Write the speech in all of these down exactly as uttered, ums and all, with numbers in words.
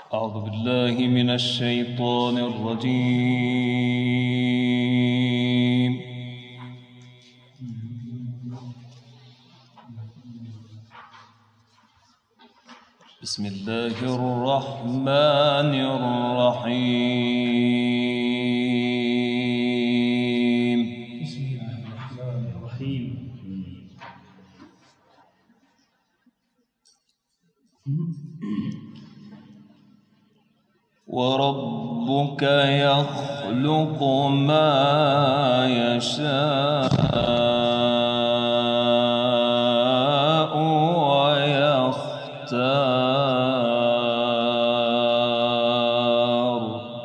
أعوذ بالله من الشيطان الرجيم. بسم الله الرحمن الرحيم. بسم الله الرحمن الرحيم. وربك يخلق ما يشاء ويختار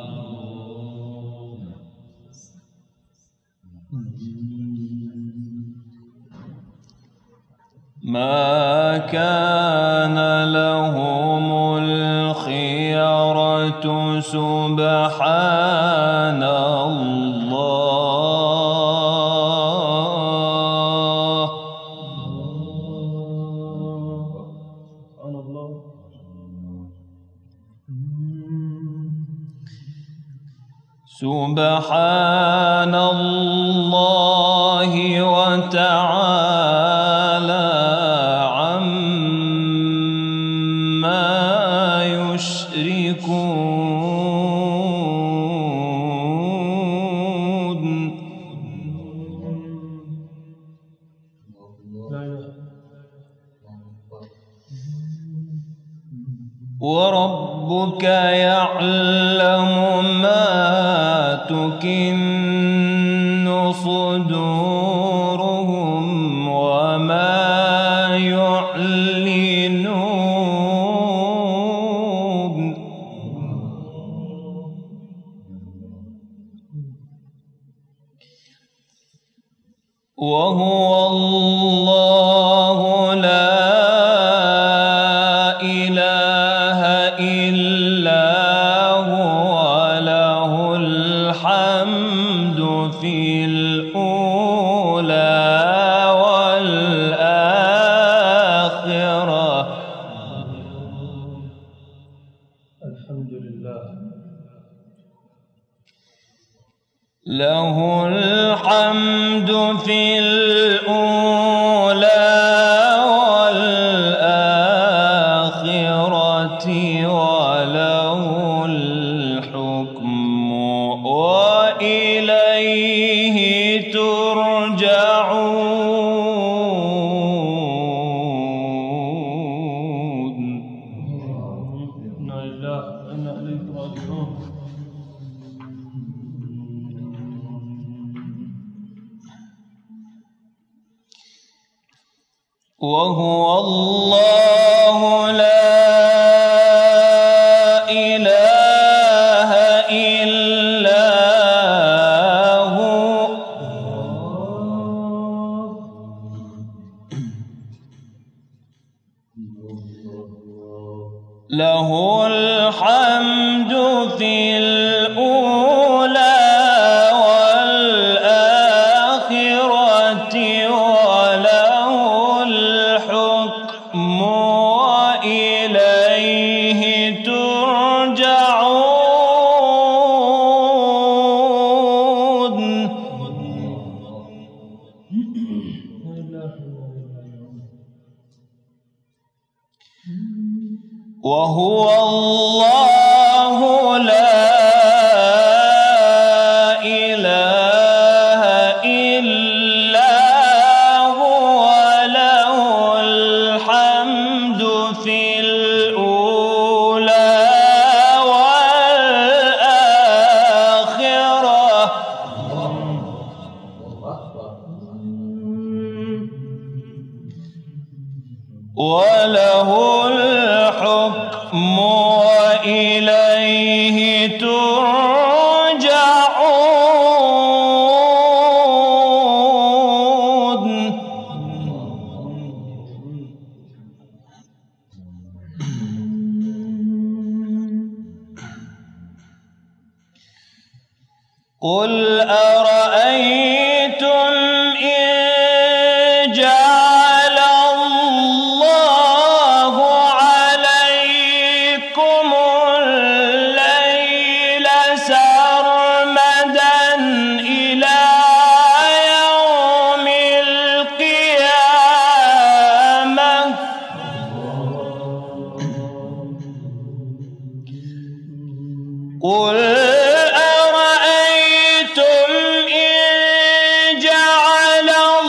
ما كان لهم الخيرة سبحان الله. سبحان الله وتعالى عما يشركون. وربك يعلم ما تكن صدورهم وما يعلنون. وهو الله لا إله إلا هو له الحمد في الأولى والآخرة. الحمد لله. له الحمد في الأولى والآخرة وله الحكم وإليه ترجعون. إنا لله وإنا إليه راجعون. وهو الله لا إله إلا هو. له الحمد في الأولى والآخرة وله الحكم وإليه ترجعون. وهو الله لا إله إلا هو له الحمد في الأولى والآخرة وله الحكم وإليه ترجعون. قل أرأيتم إن جعل الله عليكم قل أرأيتم إن جعل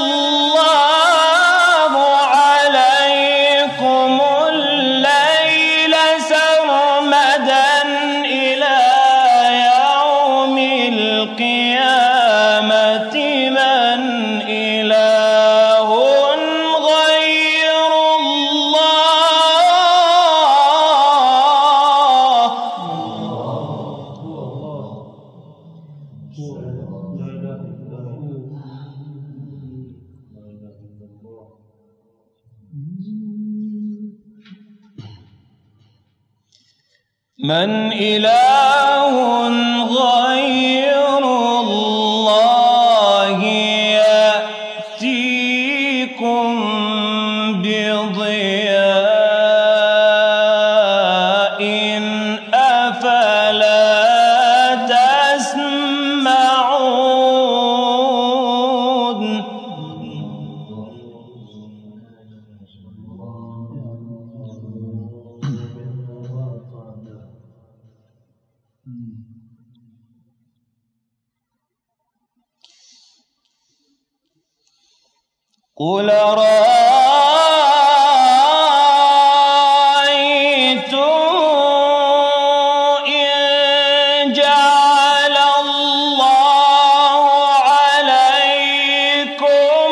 الله عليكم الليل سرمدا إلى يوم القيامة من إله غير الله من إله غير الله يأتيكم بضياء أفلا تسمعون قل رأيتم إن جعل الله عليكم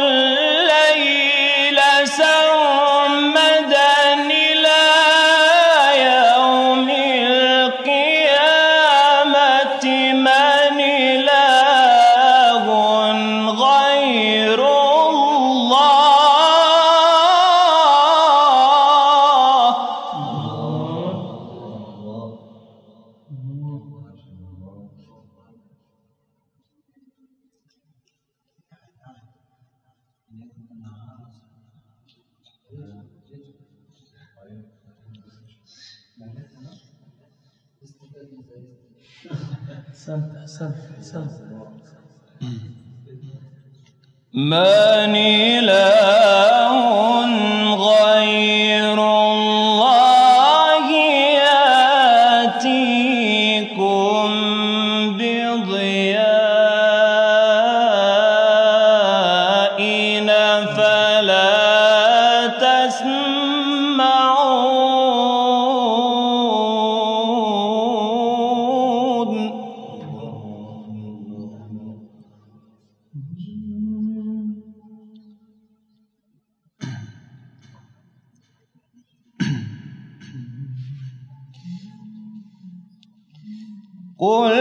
الليل سرمدا إلى يوم القيامة من إله غير أحسنت أحسنت أحسنت من إله غير الله يأتيكم بضياء فلا تسمعون قل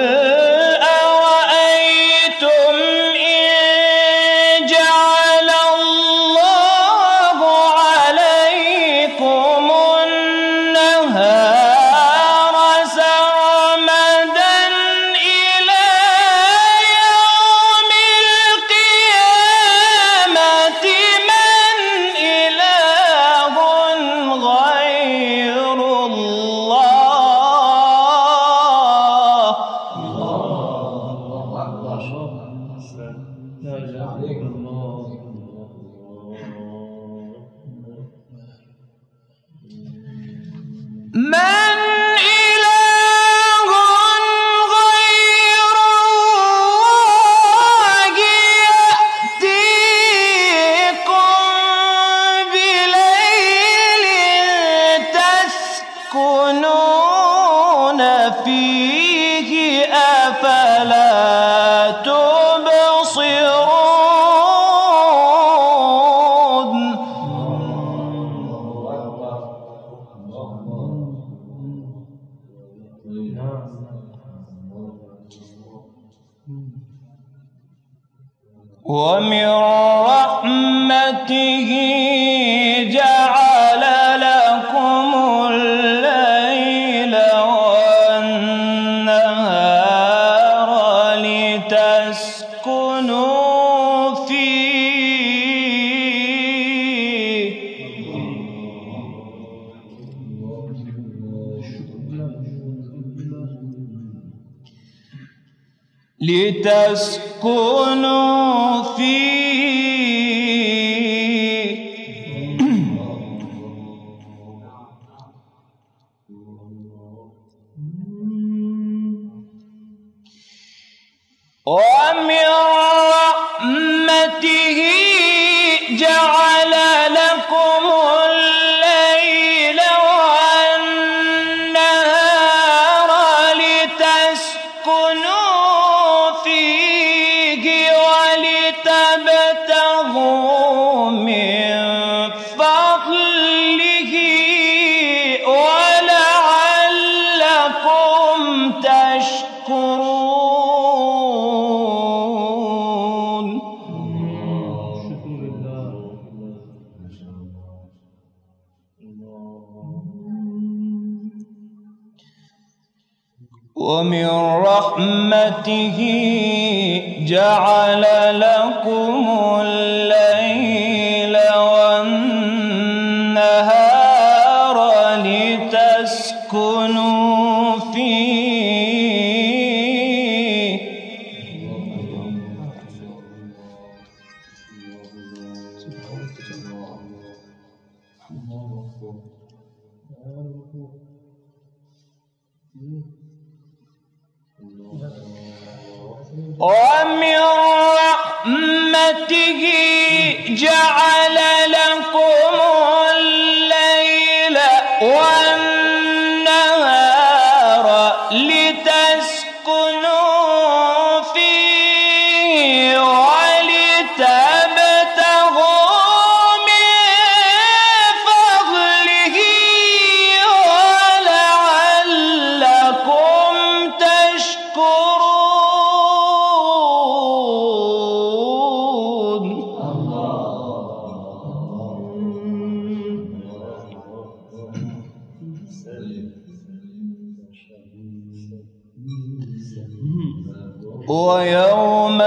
أرأيتم إن جعل الله عليكم النهار سرمدا إلى يوم القيامة من إله غير الله لا إله إلا الله من إله غير الله يأتيكم بليل تسكنون فيه أفلا تبصرون ومن رحمته جعل لكم الليل والنهار لتسكنوا فيه لتسكنوا فيه ومن رحمته جعل لكم الليل والنهار لتسكنوا فيه ولتبتغوا من فضله ولعلكم تشكرون. ومن رحمته جعل لكم الليل والنهار لتسكنوا فيه ومن رحمته جعل لكم الليل والنهار لتسكنوا فيه ولتبتغوا من فضله ولعلكم تشكرون. ويوم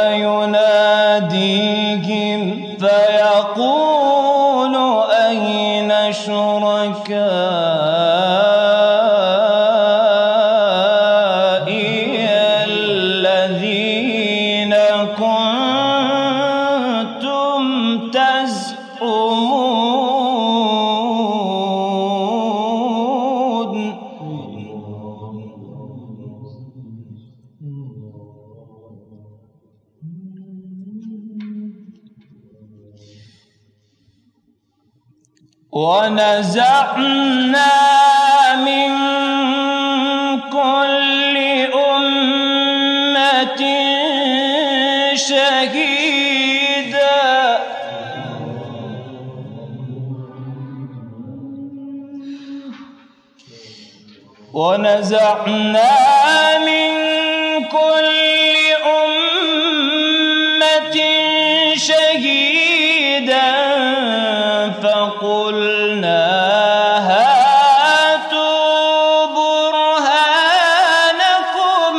يناديهم فيقول أين شركائي الذين كنتم تزعمون. ونزعنا من كل أمة شهيدا ونزعنا من كل أمة شهيدا فقلنا هاتوا برهانكم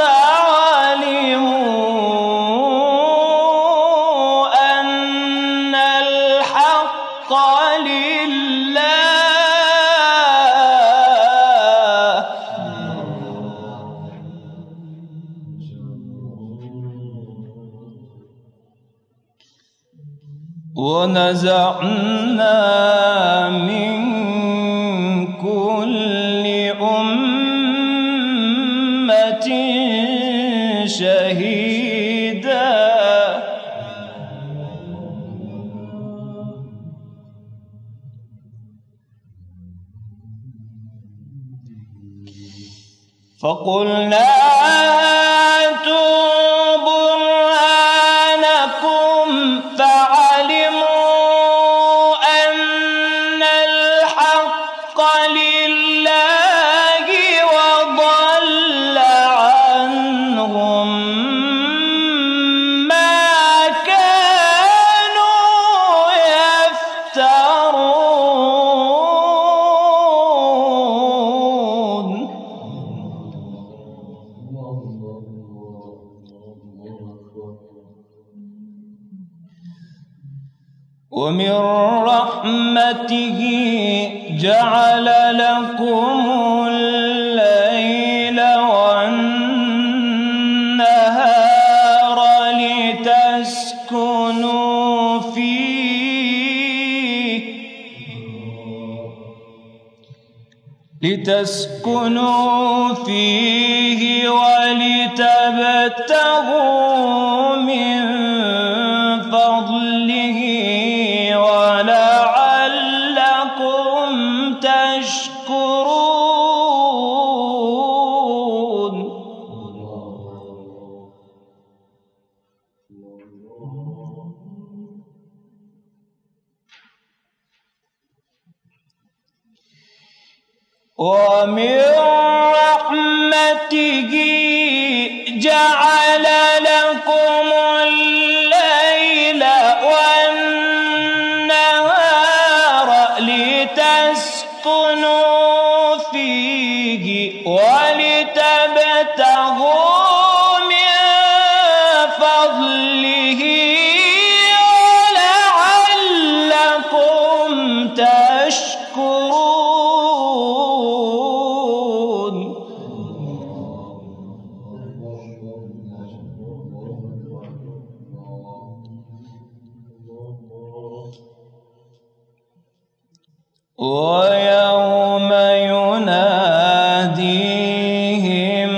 فعلموا أن الحق لله ونزعنا من كل أمة شهيدا فقلنا هاتوا برهانكم فعلموا أن الحق لله وضل عنهم ما كانوا يفترون. ومن رحمته جعل لكم الليل والنهار لتسكنوا فيه لتسكنوا فيه ولتبتغوا من فضله ولعلكم تشكرون. ومن رحمته جعل لكم الليل والنهار لتسكنوا فيه ولتبتغوا من فضله ولعلكم تشكرون. ويوم يناديهم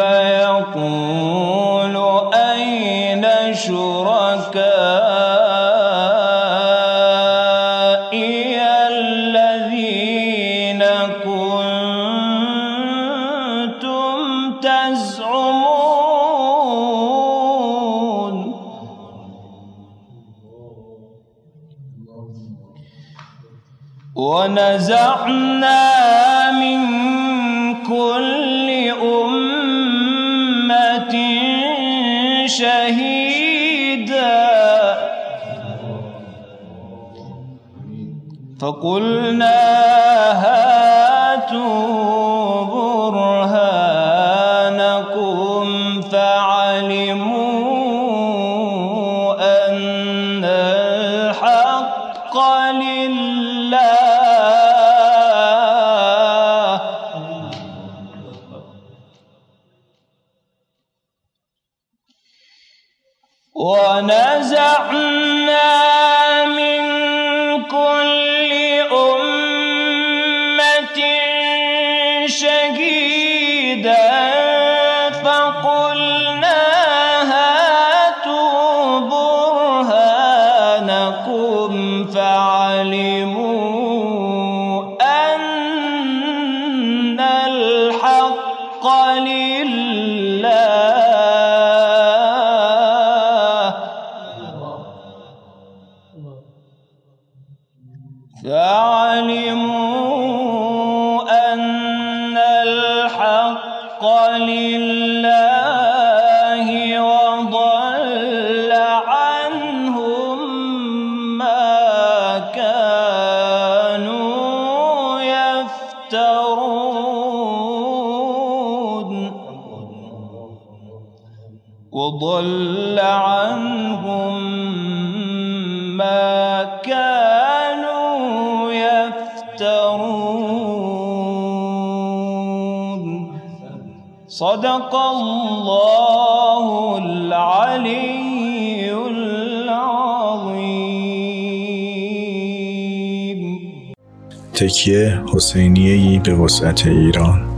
فيقول أين شركائي الذين كنتم تزعمون. ونزعنا من كل أمة شهيدا فقلنا هاتوا برهانكم فعلموا أن الحق لله ونزعنا من كل أمة شهيدا فقلنا هاتوا برهانكم فعلموا أن الحق لله فعلموا أن الحق لله وضل عنهم ما كانوا يفترون. وضل عنهم ما كانوا يفترون. صدق الله العلي العظيم. تکیه حسینیه‌ای به وسعت ایران.